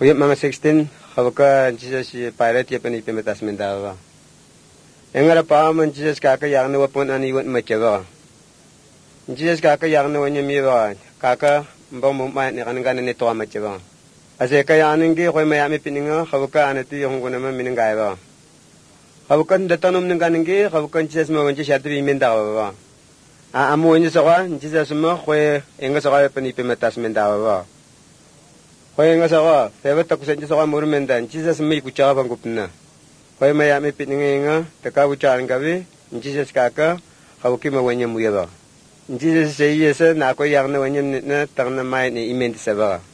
Kuyap mga 16, kabuka Jesus pirate yapan ipimatas mendawa. Engara pa man Jesus kaka yang na wapon aniwan machawa. Jesus kaka yang na wanya miwa, kaka mbang mumay ni kanang nito machawa. Ase kaya aningi koy mayami pininga, kabuka anati yung kunama minanggawa. Kabukan datanom ng kaninggi, kabukan Jesus mawanji siya tabi mendawa. Amo niya sa Jesus mo koy enga sa panipimatas mendawa. Koy nga sa febat ako sa Jesus murumendan, Jesus may kutsaka pang kupna. Koy mayami pininga, takabucharan gabi, Jesus kaka, kabuki mawanya muya ba. Jesus say yes na ako yang na wanya na tang na may ni imenti sa ba.